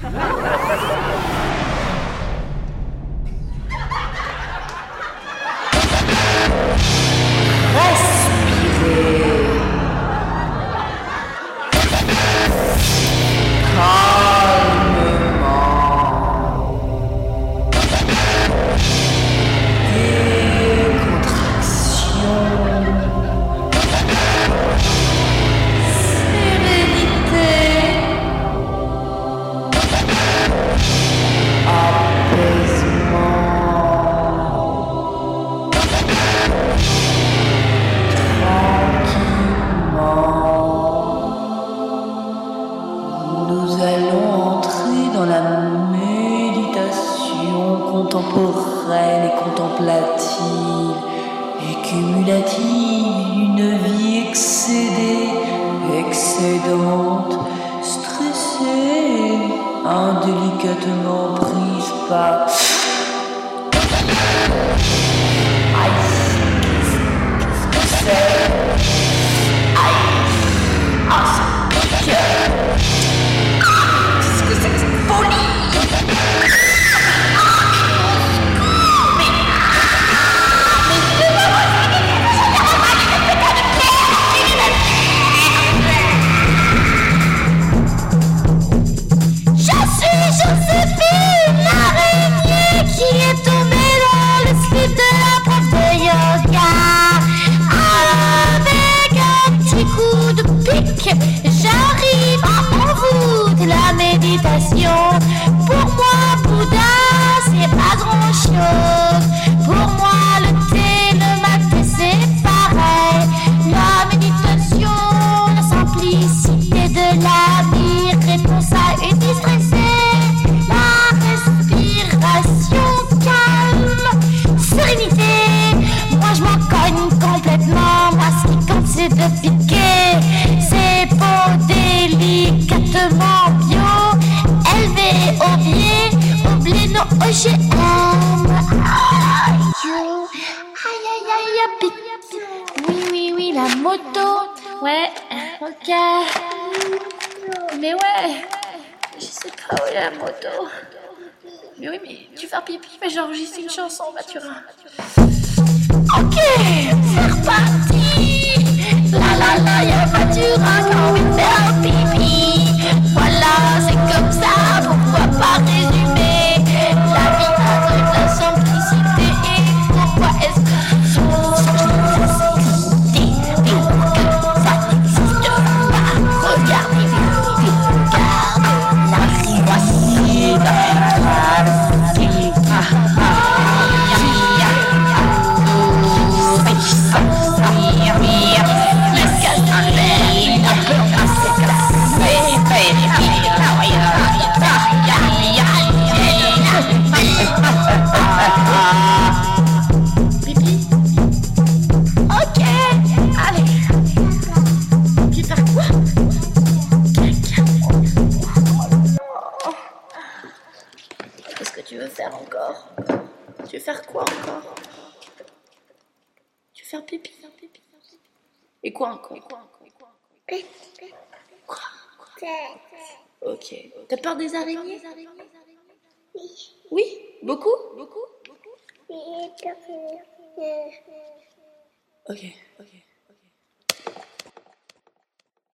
Nous allons entrer dans la méditation contemporaine et contemplative et cumulative d'une vie excédée, excédente, stressée, indélicatement prise par... Aïe, qu'est-ce que c'est? Aïe, ah, ça pique. Qu'est-ce que c'est que cette folie? Joséphine, l'araignée qui est tombée dans le slip de la prof de yoga. Avec un petit coup de pic, j'arrive à envoûter la méditation. Pour moi, Bouddha, c'est pas grand chose. Pour moi, le thé, le maté, c'est pareil. La méditation, la simplicité de la vie, réponse à une vie stressée. Calme, sérénité. Moi je m'en cogne complètement. Moi ce qui compte c'est de piquer. C'est beau, délicatement bio, élevé au blé non OGM. Aïe aïe aïe pique. Oui la moto. Ouais, ok. Mais ouais, je sais pas où est la moto. Mais oui, mais tu fais un pipi, mais j'enregistre une chanson, Mathura. Ok, c'est reparti. Y'a Mathura qui a envie de faire un pipi. Voilà, c'est comme ça, pourquoi pas résumer la vie de la simplicité et pourquoi est-ce que simplicité et pour que ça n'existe pas. Regardez, regarde la rivacide. Pipi. Ok, allez. Tu fais quoi? Qu'est-ce que tu veux faire encore? Tu veux faire quoi encore? Tu veux faire pipi? Et quoi encore? Quoi? Ok. T'as peur des araignées? Oui. Beaucoup? Ok.